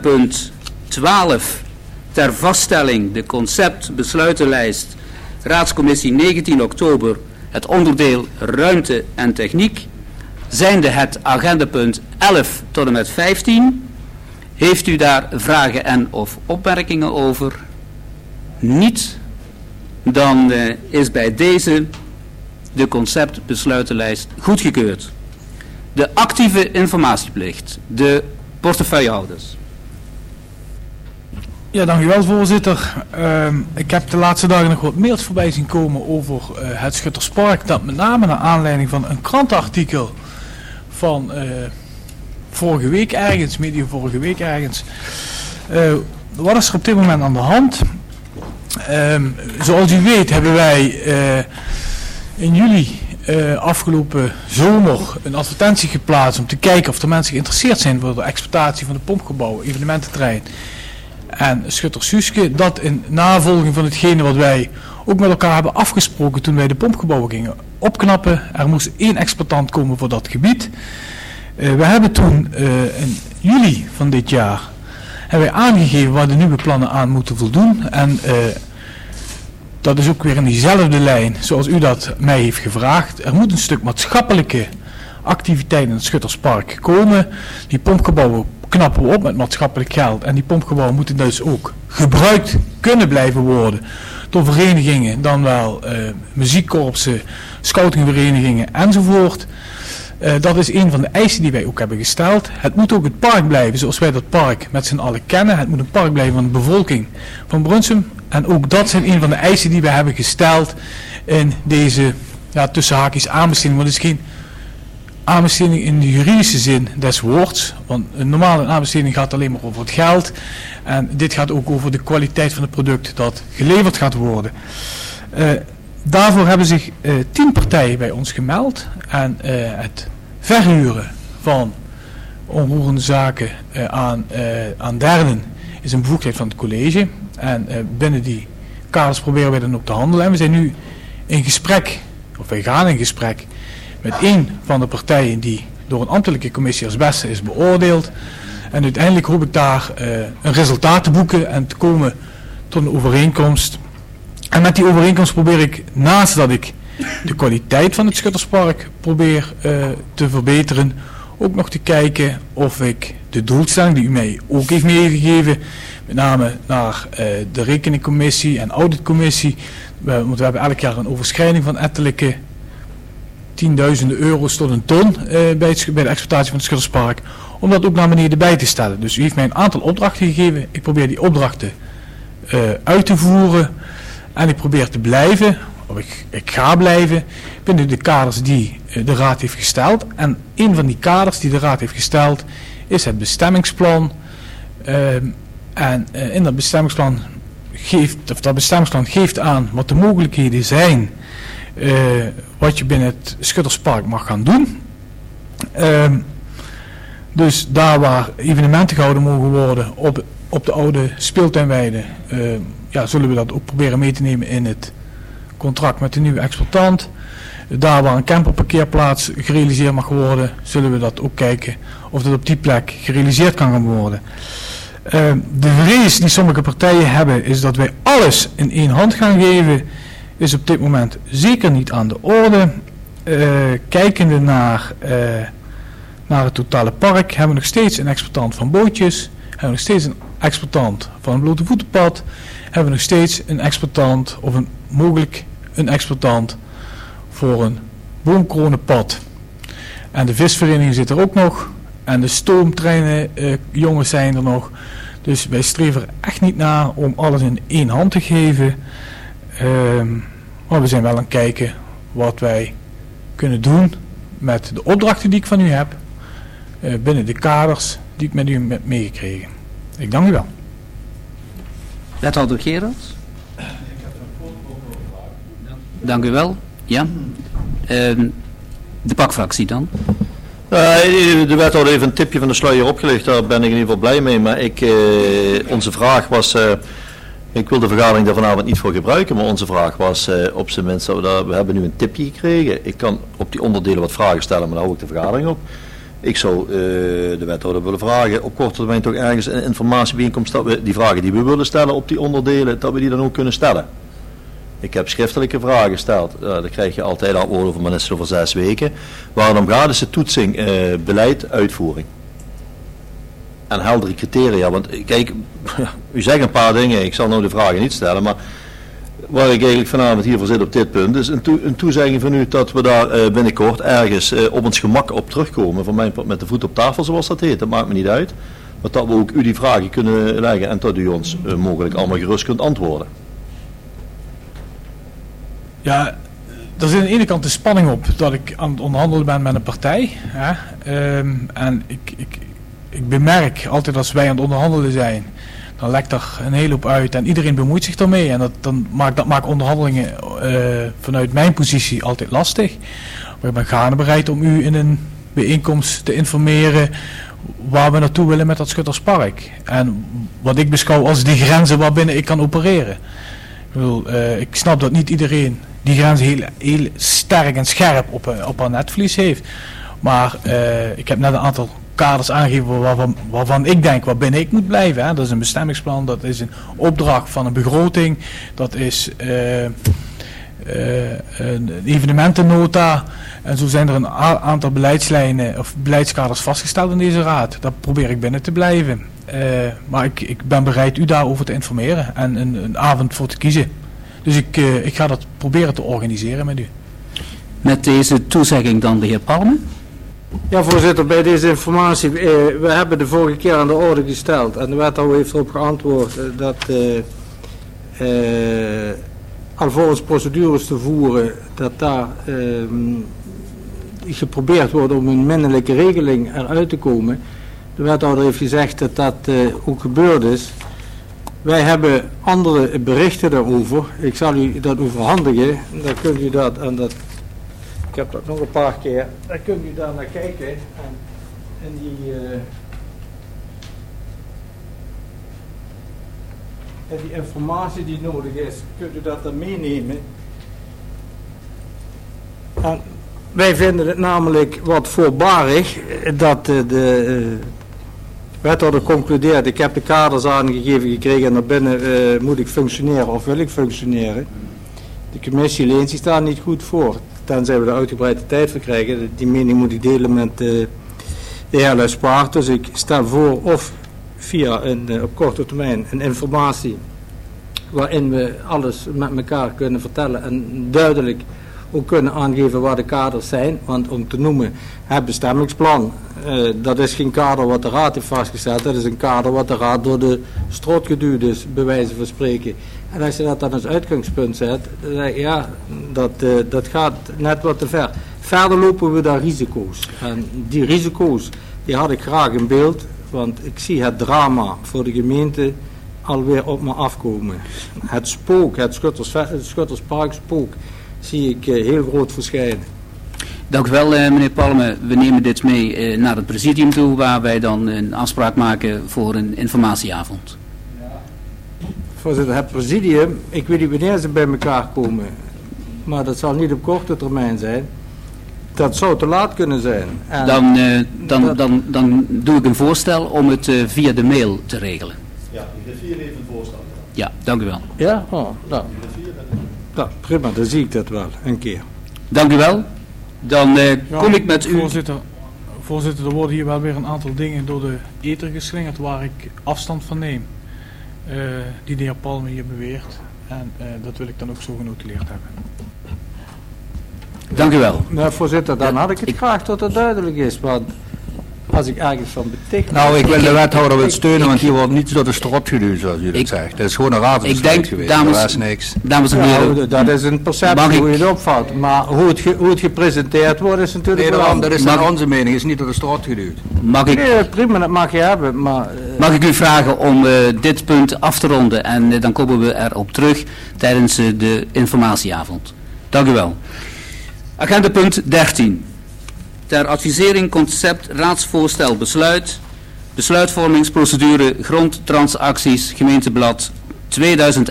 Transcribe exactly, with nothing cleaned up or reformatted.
punt twaalf ter vaststelling de concept-besluitenlijst Raadscommissie negentien oktober, het onderdeel ruimte en techniek, zijnde het agendapunt elf tot en met vijftien. Heeft u daar vragen en of opmerkingen over? Niet. Dan uh, is bij deze de conceptbesluitenlijst goedgekeurd. De actieve informatieplicht, de portefeuillehouders. Ja, dank u wel, voorzitter. Uh, ik heb de laatste dagen nog wat mails voorbij zien komen over uh, het Schutterspark. Dat met name naar aanleiding van een krantenartikel van uh, vorige week ergens, medio vorige week ergens. Uh, wat is er op dit moment aan de hand? Uh, zoals u weet hebben wij uh, in juli uh, afgelopen zomer een advertentie geplaatst om te kijken of er mensen geïnteresseerd zijn voor de exploitatie van de pompgebouw, evenemententerrein en Schutter-Suske. Dat in navolging van hetgene wat wij ook met elkaar hebben afgesproken toen wij de pompgebouwen gingen opknappen. Er moest één exploitant komen voor dat gebied. Uh, we hebben toen uh, in juli van dit jaar hebben wij aangegeven waar de nieuwe plannen aan moeten voldoen. En uh, dat is ook weer in diezelfde lijn zoals u dat mij heeft gevraagd. Er moet een stuk maatschappelijke activiteit in het Schutterspark komen. Die pompgebouwen knappen we op met maatschappelijk geld. En die pompgebouwen moeten dus ook gebruikt kunnen blijven worden door verenigingen, dan wel uh, muziekkorpsen, scoutingverenigingen enzovoort. Uh, dat is een van de eisen die wij ook hebben gesteld. Het moet ook het park blijven zoals wij dat park met z'n allen kennen. Het moet een park blijven van de bevolking van Brunsum. En ook dat zijn een van de eisen die wij hebben gesteld in deze, ja, tussen haakjes aanbesteding. Maar het is geen aanbesteding in de juridische zin des woords. Want een normale aanbesteding gaat alleen maar over het geld. En dit gaat ook over de kwaliteit van het product dat geleverd gaat worden. Uh, Daarvoor hebben zich uh, tien partijen bij ons gemeld. En uh, het verhuren van onroerende zaken uh, aan, uh, aan derden is een bevoegdheid van het college. En uh, binnen die kaders proberen wij dan ook te handelen. En we zijn nu in gesprek, of wij gaan in gesprek, met één van de partijen die door een ambtelijke commissie als beste is beoordeeld. En uiteindelijk hoop ik daar uh, een resultaat te boeken en te komen tot een overeenkomst. En met die overeenkomst probeer ik, naast dat ik de kwaliteit van het Schutterspark probeer uh, te verbeteren, ook nog te kijken of ik de doelstelling die u mij ook heeft meegegeven, met name naar uh, de rekeningcommissie en auditcommissie, we, want we hebben elk jaar een overschrijding van ettelijke tienduizenden euro's tot een ton uh, bij, het, bij de exploitatie van het Schutterspark, om dat ook naar beneden bij te stellen. Dus u heeft mij een aantal opdrachten gegeven, ik probeer die opdrachten uh, uit te voeren. En ik probeer te blijven, of ik, ik ga blijven, binnen de kaders die uh, de Raad heeft gesteld. En een van die kaders die de Raad heeft gesteld is het bestemmingsplan. Uh, en uh, in dat bestemmingsplan geeft, of dat bestemmingsplan geeft aan wat de mogelijkheden zijn, uh, wat je binnen het Schutterspark mag gaan doen. Uh, dus daar waar evenementen gehouden mogen worden op, op de oude speeltuinweide, uh, ja, zullen we dat ook proberen mee te nemen in het contract met de nieuwe exploitant. Daar waar een camperparkeerplaats gerealiseerd mag worden, zullen we dat ook kijken of dat op die plek gerealiseerd kan gaan worden. Uh, de vrees die sommige partijen hebben is dat wij alles in één hand gaan geven, is op dit moment zeker niet aan de orde. Uh, kijkende naar, uh, naar het totale park hebben we nog steeds een exploitant van bootjes, hebben we nog steeds een exploitant van een blote voetenpad, hebben we nog steeds een exploitant of een mogelijk een exploitant voor een boomkronenpad. En de visvereniging zit er ook nog en de stoomtreinen uh, jongens zijn er nog. Dus wij streven er echt niet naar om alles in één hand te geven. Uh, maar we zijn wel aan het kijken wat wij kunnen doen met de opdrachten die ik van u heb, uh, binnen de kaders die ik met u heb meegekregen. Ik dank u wel. Wethouder Gerards. Dank u wel. Ja. Uh, de pakfractie dan. Uh, de wethouder heeft een tipje van de sluier opgelegd, daar ben ik in ieder geval blij mee. Maar ik, uh, onze vraag was, uh, ik wil de vergadering daar vanavond niet voor gebruiken, maar onze vraag was uh, op zijn minst, dat we, daar, we hebben nu een tipje gekregen. Ik kan op die onderdelen wat vragen stellen, maar daar hou ik de vergadering op. Ik zou uh, de wethouder willen vragen op korte termijn toch ergens een informatiebijeenkomst dat we die vragen die we willen stellen op die onderdelen, dat we die dan ook kunnen stellen. Ik heb schriftelijke vragen gesteld. Uh, dan krijg je altijd antwoorden over, maar net over zes weken. Waar het om gaat is de toetsing, uh, beleid, uitvoering. En heldere criteria. Want kijk, u zegt een paar dingen, ik zal nou de vragen niet stellen, maar waar ik eigenlijk vanavond hiervoor zit op dit punt, is een, toe, een toezegging van u dat we daar uh, binnenkort ergens uh, op ons gemak op terugkomen. Van mijn part met de voet op tafel, zoals dat heet. Dat maakt me niet uit. Maar dat we ook u die vragen kunnen leggen en dat u ons uh, mogelijk allemaal gerust kunt antwoorden. Ja, er zit aan de ene kant de spanning op dat ik aan het onderhandelen ben met een partij. Hè? Um, en ik, ik, ik bemerk altijd als wij aan het onderhandelen zijn, dan lekt er een hele hoop uit en iedereen bemoeit zich daarmee. En dat, dan maakt, dat maakt onderhandelingen uh, vanuit mijn positie altijd lastig. Maar ik ben gaarne bereid om u in een bijeenkomst te informeren waar we naartoe willen met dat Schutterspark. En wat ik beschouw als die grenzen waarbinnen ik kan opereren. Ik, bedoel, uh, ik snap dat niet iedereen die grenzen heel, heel sterk en scherp op, uh, op haar netvlies heeft. Maar uh, ik heb net een aantal kaders aangegeven waarvan, waarvan ik denk waarbinnen ik moet blijven. Hè. Dat is een bestemmingsplan, dat is een opdracht van een begroting, dat is uh, uh, een evenementennota. En zo zijn er een a- aantal beleidslijnen of beleidskaders vastgesteld in deze raad. Daar probeer ik binnen te blijven. Uh, maar ik, ik ben bereid u daarover te informeren en een, een avond voor te kiezen. Dus ik, uh, ik ga dat proberen te organiseren met u. Met deze toezegging dan de heer Palme. Ja, voorzitter, bij deze informatie, uh, we hebben de vorige keer aan de orde gesteld en de wethouder heeft erop geantwoord uh, dat uh, uh, alvorens procedures te voeren, dat daar uh, geprobeerd wordt om een minderlijke regeling eruit te komen. De wethouder heeft gezegd dat dat uh, ook gebeurd is. Wij hebben andere berichten daarover. Ik zal u dat overhandigen. Dan kunt u dat, en dat, ik heb dat nog een paar keer, dan kunt u daar naar kijken. En, en die, uh, en die informatie die nodig is, kunt u dat dan meenemen. En wij vinden het namelijk wat voorbarig dat uh, de uh, wethouder concludeert, ik heb de kaders aangegeven gekregen en naar binnen uh, moet ik functioneren of wil ik functioneren. De commissie leent zich daar niet goed voor, tenzij we de uitgebreide tijd voor krijgen. Die mening moet ik delen met uh, de heer Lespaard. Dus ik stel voor of via een, uh, op korte termijn een informatie waarin we alles met elkaar kunnen vertellen en duidelijk ook kunnen aangeven waar de kaders zijn. Want om te noemen, het bestemmingsplan, uh, dat is geen kader wat de raad heeft vastgesteld. Dat is een kader wat de raad door de strot geduwd is, bij wijze van spreken. En als je dat dan als uitgangspunt zet, uh, ja, dat, uh, dat gaat net wat te ver. Verder lopen we daar risico's. En die risico's, die had ik graag in beeld, want ik zie het drama voor de gemeente alweer op me afkomen. Het spook, het Schutters, het Schutterspark spook, zie ik uh, heel groot verschijnen. Dank u wel, uh, meneer Palme. We nemen dit mee uh, naar het presidium toe, waar wij dan een afspraak maken voor een informatieavond. Ja. Voorzitter, het presidium, ik weet niet wanneer ze bij elkaar komen, maar dat zal niet op korte termijn zijn. Dat zou te laat kunnen zijn. En dan, uh, dan, dat... dan, dan doe ik een voorstel om het uh, via de mail te regelen. Ja, de griffier heeft een voorstel. Ja, dank u wel. Ja? Oh, nou. Nou, prima, dan zie ik dat wel, een keer. Dank u wel. Dan uh, Ja, kom ik met u... Voorzitter, voorzitter, er worden hier wel weer een aantal dingen door de ether geslingerd waar ik afstand van neem. Uh, die de heer Palme hier beweert. En uh, dat wil ik dan ook zo genotuleerd hebben. Dank u wel. Nou, voorzitter, dan Ja, had ik het ik- graag tot het duidelijk is, want als ik ergens van betekent... Nou, ik wil de wethouder wel ik- steunen, ik- want hier wordt niets door de strot geduwd, zoals u dat Ik- zegt. Het is gewoon een raadsbesluit Ik denk, geweest, dames- er was niks. Dames en Ja, heren, dat is een perceptie Mag ik- hoe je het opvat, maar hoe het, ge- hoe het gepresenteerd wordt is natuurlijk Nee, wel daarom, dat anders. is Mag- dan onze mening, is niet door de strot geduwd. mag ik, Nee, prima, dat mag je hebben, maar... eh, mag ik u vragen om uh, dit punt af te ronden en uh, dan komen we erop terug tijdens uh, de informatieavond. Dank u wel. Agenda punt dertien. Ter advisering concept raadsvoorstel besluit. Besluitvormingsprocedure grondtransacties gemeenteblad tweeduizend